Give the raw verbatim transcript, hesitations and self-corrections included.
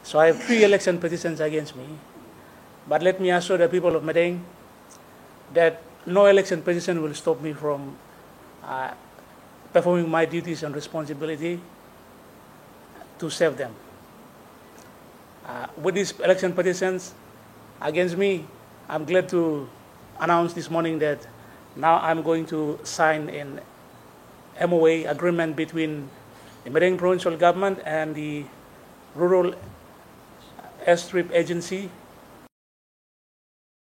So I have three election petitions against me. But let me assure the people of Madang that no election petition will stop me from uh, performing my duties and responsibility to serve them. Uh, with these election petitions against me, I'm glad to announce this morning that now I'm going to sign an M O A agreement between the Madang Provincial Government and the Rural Airstrip Agency